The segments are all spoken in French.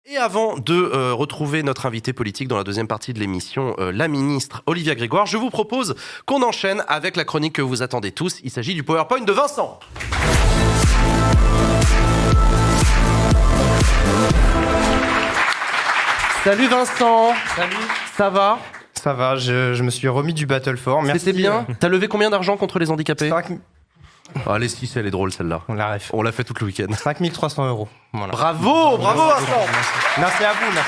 Et avant de retrouver notre invité politique dans la deuxième partie de l'émission, la ministre Olivia Grégoire, je vous propose qu'on enchaîne avec la chronique que vous attendez tous. Il s'agit du PowerPoint de Vincent. Salut Vincent. Salut. Ça va ? Ça va, je me suis remis du Battle for. Merci. C'était bien. T'as levé combien d'argent contre les handicapés ? 5... Allez, si, elle est drôle celle-là. On l'a fait tout le week-end. 5 300 €. Voilà. Bravo Vincent. Merci à vous.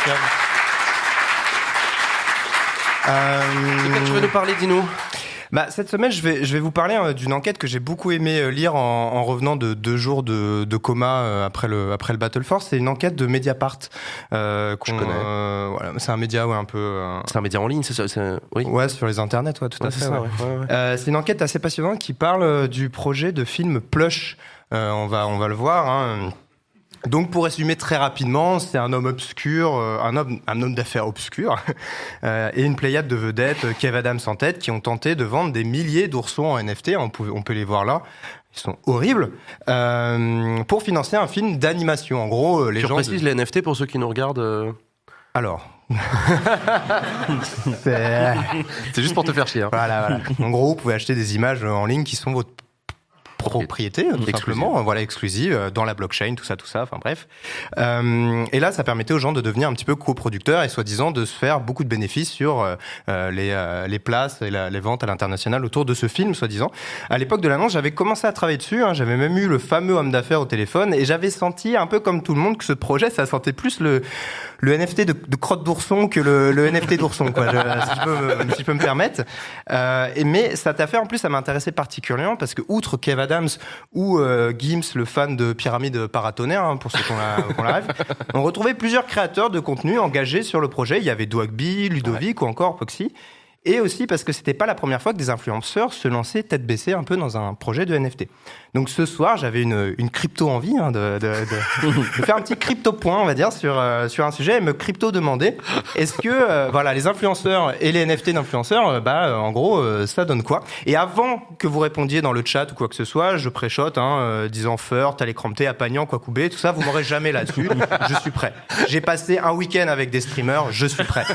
De quoi tu veux nous parler, dis-nous ? Cette semaine, je vais vous parler d'une enquête que j'ai beaucoup aimé lire en revenant de 2 jours de coma après le Battle Force. C'est une enquête de Mediapart. Je connais. Voilà, c'est un média un peu... C'est un média en ligne, c'est ça oui. Ouais, sur les internets, tout à fait. C'est ça, ouais. C'est une enquête assez passionnante qui parle du projet de film Plush. On va le voir, hein. Donc, pour résumer très rapidement, c'est un homme obscur, un homme d'affaires obscur, et une pléiade de vedettes, Kev Adams en tête, qui ont tenté de vendre des milliers d'oursons en NFT. On peut les voir là. Ils sont horribles. Pour financer un film d'animation. En gros, les gens... Tu précises les NFT pour ceux qui nous regardent Alors... c'est juste pour te faire chier. Hein. Voilà. En gros, vous pouvez acheter des images en ligne qui sont votre propriété, tout simplement, voilà, exclusive, dans la blockchain, tout ça, enfin bref. Et là, ça permettait aux gens de devenir un petit peu coproducteurs et soi-disant de se faire beaucoup de bénéfices sur les places et les ventes à l'international autour de ce film, soi-disant. À l'époque de l'annonce, j'avais commencé à travailler dessus, hein, j'avais même eu le fameux homme d'affaires au téléphone et j'avais senti, un peu comme tout le monde, que ce projet, ça sentait plus le NFT de crotte d'ourson que le NFT d'ourson, quoi, si je peux me permettre. Mais cette affaire, en plus, ça m'intéressait particulièrement parce que, outre Kev Adams ou Gims, le fan de Pyramide Paratonnerre, hein, pour ceux qu'on la rêve, on retrouvait plusieurs créateurs de contenu engagés sur le projet. Il y avait Dwagby, Ludovic ou encore Poxy. Et aussi parce que c'était pas la première fois que des influenceurs se lançaient tête baissée un peu dans un projet de NFT. Donc ce soir, j'avais une crypto envie de faire un petit crypto point, on va dire, sur un sujet et me crypto demander est-ce que les influenceurs et les NFT d'influenceurs, en gros, ça donne quoi ? Et avant que vous répondiez dans le chat ou quoi que ce soit, je préchote, disant Furt, Télécrampté, Apagnan, Kwakubé, tout ça, vous m'aurez jamais là-dessus. Je suis prêt. J'ai passé un week-end avec des streamers, je suis prêt.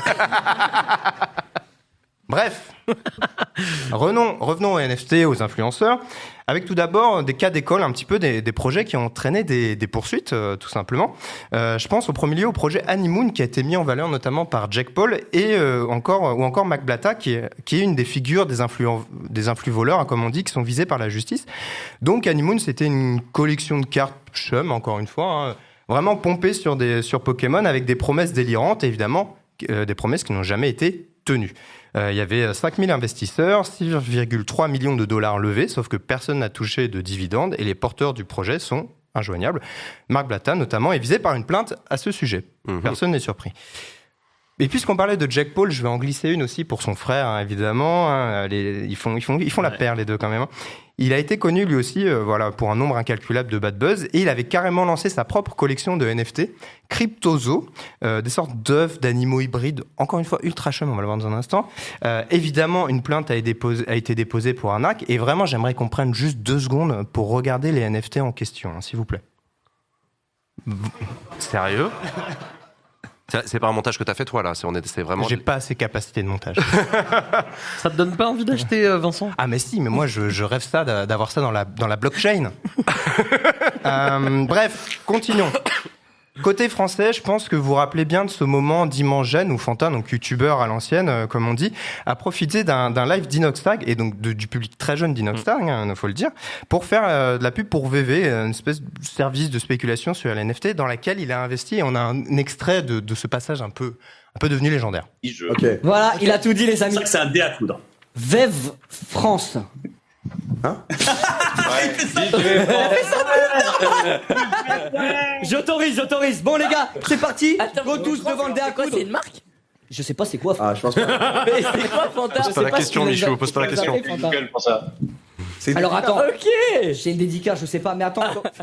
Bref, revenons aux NFT, aux influenceurs, avec tout d'abord des cas d'école, un petit peu des projets qui ont entraîné des poursuites, tout simplement. Je pense au premier lieu au projet Honeymoon qui a été mis en valeur notamment par Jake Paul et encore Mac Blatta qui est une des figures des influx voleurs, hein, comme on dit, qui sont visés par la justice. Donc Honeymoon, c'était une collection de cartes chum, encore une fois, hein, vraiment pompées sur Pokémon avec des promesses délirantes, évidemment, des promesses qui n'ont jamais été tenues. Il y avait 5000 investisseurs, 6,3 millions de dollars levés, sauf que personne n'a touché de dividendes et les porteurs du projet sont injoignables. Marc Blatta, notamment, est visé par une plainte à ce sujet. Personne n'est surpris. Et puisqu'on parlait de Jake Paul, je vais en glisser une aussi pour son frère, hein, évidemment. Hein, ils font la paire, les deux, quand même. Hein. Il a été connu, lui aussi, pour un nombre incalculable de bad buzz, et il avait carrément lancé sa propre collection de NFT, Cryptozo, des sortes d'œufs, d'animaux hybrides, encore une fois, ultra chum, on va le voir dans un instant. Évidemment, une plainte a été déposée pour arnaque, et vraiment, j'aimerais qu'on prenne juste 2 secondes pour regarder les NFT en question, hein, s'il vous plaît. Sérieux ? C'est pas un montage que t'as fait toi là, c'est vraiment... J'ai pas assez capacité de montage. Ça te donne pas envie d'acheter, Vincent ? Ah mais si, mais moi je rêve d'avoir ça dans la blockchain. Bref, continuons. Côté français, je pense que vous vous rappelez bien de ce moment d'Immense Gêne où Fantin, donc youtubeur à l'ancienne, comme on dit, a profité d'un live d'Inoxtag, et donc du public très jeune d'Inoxtag, il faut le dire, pour faire de la pub pour VV, une espèce de service de spéculation sur les NFT dans laquelle il a investi, et on a un extrait de ce passage un peu devenu légendaire. Okay. Voilà, il a tout dit les amis. C'est un dé à coudre. VEV France. Hein? J'autorise. Bon les gars, c'est parti. Go tous devant le dé à coudre. C'est une marque ? Je sais pas c'est quoi. Ah, je pense pas. Mais c'est quoi, Fanta ? Pose pas la question, Michou, pose pas la question. Google pour ça. Alors attends. Ok. J'ai une dédicace, je sais pas, mais attends.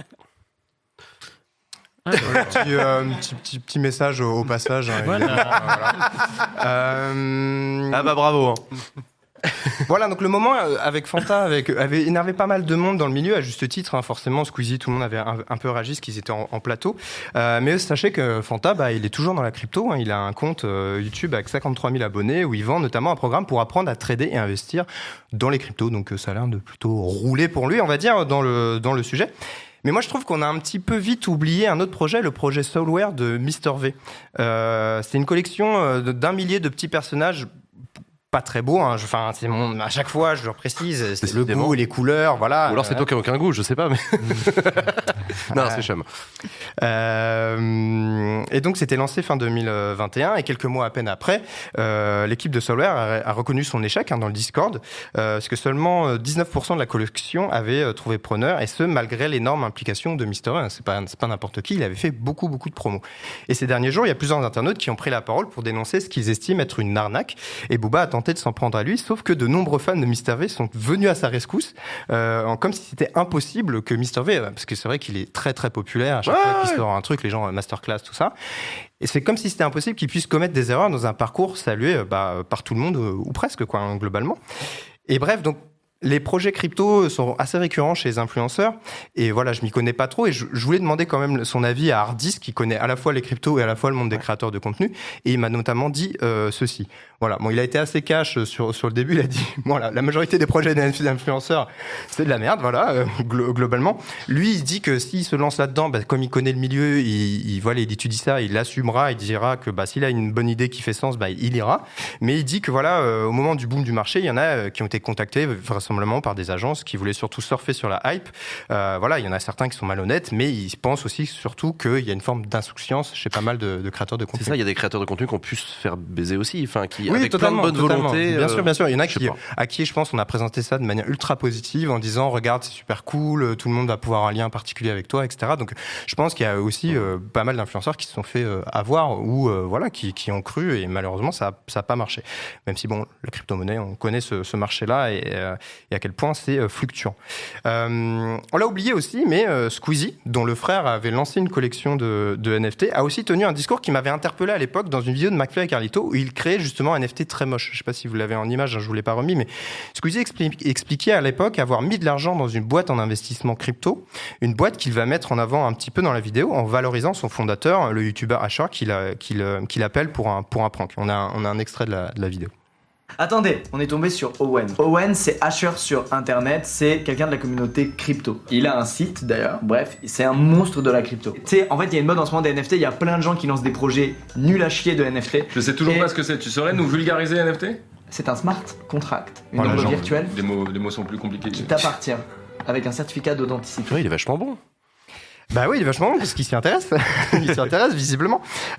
Petit message au passage. Hein, voilà. Ah bah bravo. Hein. Voilà, donc le moment avec Fanta avait énervé pas mal de monde dans le milieu, à juste titre, hein, forcément. Squeezie, tout le monde avait un peu réagi, parce qu'ils étaient en plateau. Mais sachez que Fanta, il est toujours dans la crypto. Hein. Il a un compte YouTube avec 53 000 abonnés où il vend notamment un programme pour apprendre à trader et investir dans les cryptos. Donc ça a l'air de plutôt rouler pour lui, on va dire, dans le sujet. Mais moi, je trouve qu'on a un petit peu vite oublié un autre projet, le projet Soulware de Mr V. C'est une collection d'1 millier de petits personnages pas très beaux. Hein. C'est à chaque fois, je le précise, c'est le goût et les couleurs, voilà. Ou alors c'est toi qui n'as aucun goût, je sais pas, mais... Non, c'est chum. Et donc, c'était lancé fin 2021, et quelques mois à peine après, l'équipe de Soulware a reconnu son échec dans le Discord, parce que seulement 19% de la collection avait trouvé preneur, et ce, malgré l'énorme implication de Mr. V. C'est pas n'importe qui, il avait fait beaucoup de promos. Et ces derniers jours, il y a plusieurs internautes qui ont pris la parole pour dénoncer ce qu'ils estiment être une arnaque, et Booba a tenté de s'en prendre à lui, sauf que de nombreux fans de Mr. V sont venus à sa rescousse, comme si c'était impossible que Mr. V, parce que c'est vrai qu'il est très populaire, à chaque fois qu'il sort un truc, les gens masterclass, tout ça. Et c'est comme si c'était impossible qu'il puisse commettre des erreurs dans un parcours salué par tout le monde, ou presque, globalement. Et bref, donc, les projets crypto sont assez récurrents chez les influenceurs. Et voilà, je m'y connais pas trop. Et je voulais demander quand même son avis à Hardis, qui connaît à la fois les cryptos et à la fois le monde des créateurs de contenu. Et il m'a notamment dit ceci. Voilà, bon, il a été assez cash sur le début. Il a dit, voilà, la majorité des projets d'influenceurs, c'est de la merde, voilà, globalement. Lui, il dit que s'il se lance là-dedans, comme il connaît le milieu, il étudie ça, il l'assumera, il dira que s'il a une bonne idée qui fait sens, il ira. Mais il dit que voilà, au moment du boom du marché, il y en a qui ont été contactés vraisemblablement par des agences qui voulaient surtout surfer sur la hype. Voilà, il y en a certains qui sont malhonnêtes, mais ils pensent aussi surtout qu'il y a une forme d'insouciance chez pas mal de créateurs de contenu. C'est ça, il y a des créateurs de contenu qui ont pu se faire baiser aussi, qui oui, avec plein de bonne volonté. Bien sûr. Il y en a à qui, je pense, on a présenté ça de manière ultra positive en disant, regarde, c'est super cool, tout le monde va pouvoir avoir un lien particulier avec toi, etc. Donc, je pense qu'il y a aussi pas mal d'influenceurs qui se sont fait avoir ou qui ont cru, et malheureusement, ça a pas marché. Même si, bon, la crypto-monnaie, on connaît ce marché-là et à quel point c'est fluctuant. On l'a oublié aussi, mais Squeezie, dont le frère avait lancé une collection de NFT, a aussi tenu un discours qui m'avait interpellé à l'époque dans une vidéo de McFly et Carlito où il créait justement un NFT très moche. Je sais pas si vous l'avez en image, je vous l'ai pas remis, mais Squeezie expliquait à l'époque avoir mis de l'argent dans une boîte en investissement crypto, une boîte qu'il va mettre en avant un petit peu dans la vidéo en valorisant son fondateur, le youtubeur Asher, qu'il appelle pour un prank. On a un extrait de la vidéo. Attendez, on est tombé sur Owen. Owen, c'est Asher sur internet, c'est quelqu'un de la communauté crypto. Il a un site d'ailleurs, bref, c'est un monstre de la crypto. Tu sais, en fait, il y a une mode en ce moment des NFT, il y a plein de gens qui lancent des projets nuls à chier de NFT. Je sais toujours pas ce que c'est, tu saurais nous vulgariser NFT ? C'est un smart contract, une langue virtuelle. Des mots sont plus compliqués. Qui t'appartient, avec un certificat d'authenticité. Oui, il est vachement bon. Bah oui, il est vachement bon parce qu'il s'y intéresse. Il s'y intéresse visiblement.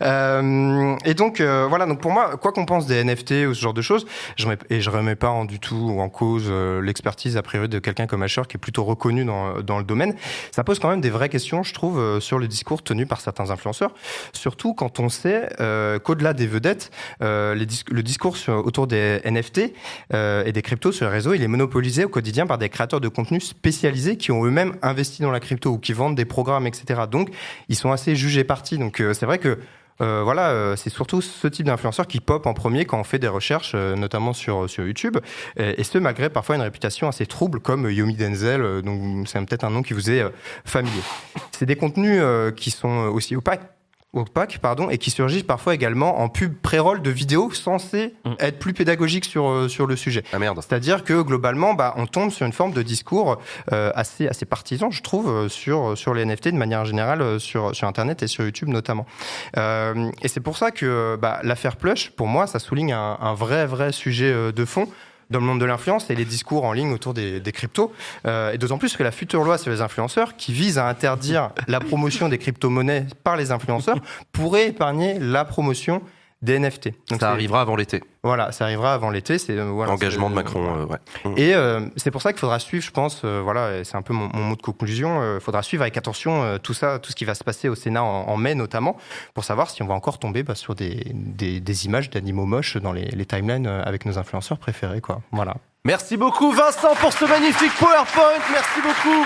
Et donc voilà. Donc pour moi, quoi qu'on pense des NFT ou ce genre de choses, je remets pas du tout en cause l'expertise a priori de quelqu'un comme Asher qui est plutôt reconnu dans le domaine. Ça pose quand même des vraies questions, je trouve, sur le discours tenu par certains influenceurs. Surtout quand on sait qu'au-delà des vedettes, le discours autour des NFT et des cryptos sur les réseaux, il est monopolisé au quotidien par des créateurs de contenu spécialisés qui ont eux-mêmes investi dans la crypto ou qui vendent des programmes, etc. Donc, ils sont assez jugés partis. Donc, c'est vrai que c'est surtout ce type d'influenceurs qui pop en premier quand on fait des recherches, notamment sur YouTube, et ce malgré parfois une réputation assez trouble comme Yomi Denzel, donc c'est peut-être un nom qui vous est familier. C'est des contenus qui sont aussi opaques, et qui surgissent parfois également en pub pré-roll de vidéos censées être plus pédagogiques sur le sujet. Ah merde. C'est-à-dire que globalement, on tombe sur une forme de discours assez partisan, je trouve, sur les NFT de manière générale, sur Internet et sur YouTube notamment. Et c'est pour ça que l'affaire Plush, pour moi, ça souligne un vrai sujet de fond dans le monde de l'influence et les discours en ligne autour des cryptos. Et d'autant plus que la future loi sur les influenceurs, qui vise à interdire la promotion des crypto-monnaies par les influenceurs, pourrait épargner la promotion des NFT. Donc ça arrivera avant l'été. Voilà, ça arrivera avant l'été. Engagement de Macron, ouais. Et c'est pour ça qu'il faudra suivre, je pense, et c'est un peu mon mot de conclusion, il faudra suivre avec attention tout ce qui va se passer au Sénat en mai notamment, pour savoir si on va encore tomber sur des images d'animaux moches dans les timelines avec nos influenceurs préférés, quoi. Voilà. Merci beaucoup Vincent pour ce magnifique PowerPoint, merci beaucoup.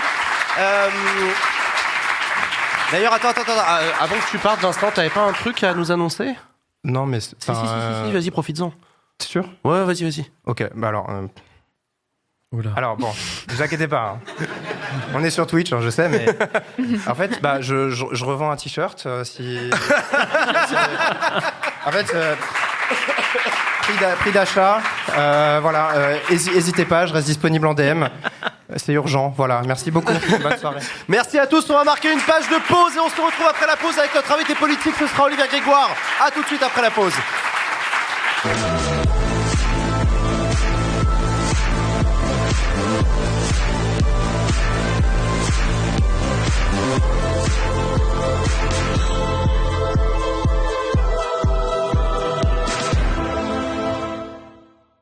D'ailleurs, attends, avant que tu partes, Vincent, t'avais pas un truc à nous annoncer ? Non, mais... Si, vas-y, profites-en. C'est sûr ? Ouais, vas-y. Ok, bah alors... Oula. Alors bon, ne vous inquiétez pas. Hein. On est sur Twitch, hein, je sais, mais en fait, bah, je revends un t-shirt si. En fait, prix d'achat. Voilà, hésitez pas, je reste disponible en DM. C'est urgent. Voilà, merci beaucoup. Bonne soirée. Merci à tous. On va marquer une page de pause et on se retrouve après la pause avec notre invité politique. Ce sera Olivia Grégoire. À tout de suite après la pause.